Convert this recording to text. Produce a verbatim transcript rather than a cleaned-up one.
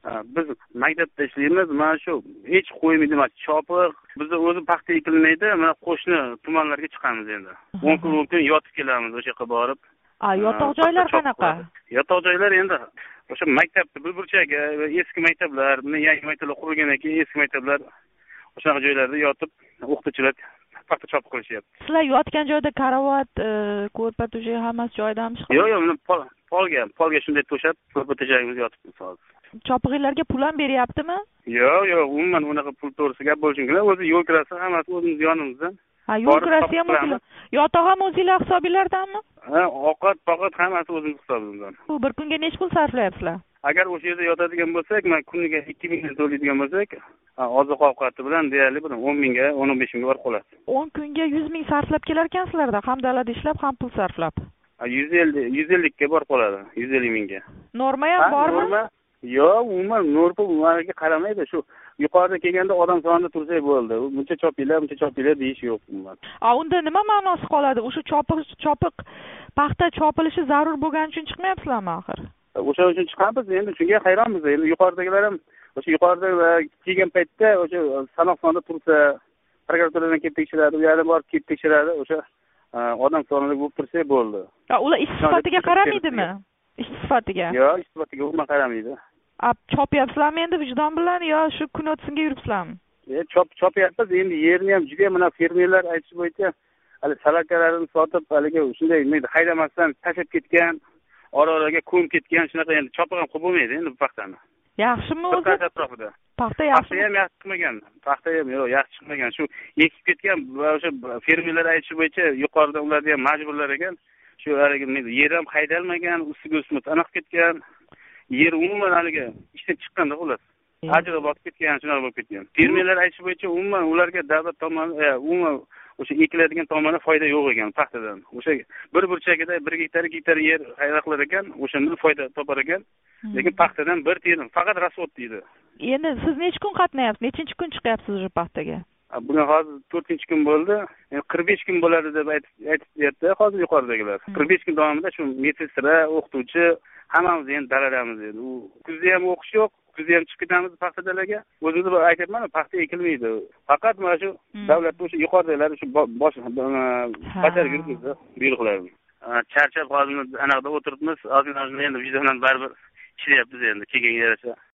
Biz maktabda ishlaymiz, mana shu hech qo'ymaydi emas, chopiq. Bizda o'zi paxta ekilmaydi, mana qo'shni tumanlarga chiqamiz endi. o'n kun o'n kun yotib kelamiz o'sha yerga borib. A, yotoq joylar qanaqa? Yotoq joylar endi o'sha maktabda bir burchagi, eski maktablar, yangi maktablar qurilgandan keyin eski maktablar o'sha joylarda yotib o'qituvchilar paxta chopib qilishyapti. Sizlar yotgan joyda karavot, ko'rpa to'shak hammasi joyidami? Yo'q, yo'q, polga, polga shunday to'shab, ko'rpa to'shagimiz yotibmiz hozir. Chopiqlarga pul ham beryaptimi? Yo'q, yo'q, umuman unaqa pul to'g'risi gap bo'lishi kerak. O'zi yo'l kirasi hammasi o'zimiz yonimizda. Ha, yo'l kirasi ham o'zingizlar. Yotoq ham o'zingizlar hisobinglardanmi? Ha, ovqat, ovqat hammasi o'zimiz hisobimizdan. Bu bir kunga necha pul sarflayapsizlar? Agar o'sha yerda yotadigan bo'lsak, men kuniga ikki ming to'laydigan bo'lsak, oziq ovqati bilan deyarli bir o'n mingga, o'n besh mingga borib qoladi. o'n kunga yuz ming sarflab kelar ekansizlarda, ham dalada ishlab, ham pul sarflab. yuz ellik, yuz ellik ga borib qoladi, yuz ellik mingga. Norma ham bormi? Norma? Yo'q, umuman norma ularga qaramaydi. Shu yuqorida kelganda odam sonida tursak bo'ldi. Buncha chopinglar, buncha chopinglar deyish yo'q umuman. A, unda nima ma'nosi qoladi? O'sha chopiq, chopiq paxta chopilishi zarur bo'lgani uchun chiqmayapsizlarmi axir? O'sha uchun chiqamiz, endi shunga hayronmiz. Endi yuqoridagilar ham o'sha yuqorida kelgan paytda o'sha sanoq sonida tursa, prokuraturadan kelib tekshiradi, u yerdan borib kelib tekshiradi, o'sha odam sonida bo'lib tursa bo'ldi. A, ular ish sifatiga qaramaydimi? Ish sifatiga? Yo'q, ish sifatiga umuman qaramaydi. A, chopyapsizlarmi endi vijdon bilan yo shu kun o'tsinga yuribsizlarmi? E, chop chopyapmiz, endi yerni ham juda mana fermerlar aytish bo'yicha hali salakalarini sotib, haligi shunday haydamasdan tashab ketgan, ora-oraga ko'mib ketgan, shunaqa endi chopiq ham qilib bo'lmaydi endi bu paxtani. Yaxshimi o'zi? Paxta atrofida. Paxta yaxshi. Paxta ham yaxshi chiqmagan. Paxta ham yo'q, yaxshi chiqmagan. Shu ekib ketgan o'sha fermerlar aytish bo'yicha yuqorida ularni ham majburlar ekan. Shu haligi yer ham haydalmagan, ustiga o'smas aniq ketgan. Yer umuman haligi ishdan chiqqanda xolos. Ajra bosib ketgan, shunaqa bo'lib ketgan. Fermerlar aytish bo'yicha umuman ularga davlat tomonidan, umuman o'sha ekiladigan tomonda foyda yo'q ekan paxtadan. O'sha bir burchagida bir gektar, gektar yer hayroqlar ekan, o'shandan foyda topar ekan. Lekin paxtadan bir tiyin, faqat rasvot deydi. Endi siz necha kun qatnayapsiz? Nechinchi kun chiqyapsiz o'sha paxtaga? Bugun hozir to'rtinchi kun bo'ldi. qirq besh kun bo'ladi deb aytishyapti hozir yuqoridagilar. qirq besh kun davomida shu meditsina, o'qituvchi hammamiz endi daladamiz endi. U kuzda ham o'qish yo'q, kuzda ham chiqib ketamiz paxta dalaga. O'zimiz aytyapman, paxta ekilmaydi. Faqat mana shu davlat o'sha yuqoridagilar shu bosh bajarib yuribdi buyruqlarni. Charchab hozir anaqada o'tiribmiz. Hozir endi vijdondan baribir ishlayapmiz endi kelganga yarasha.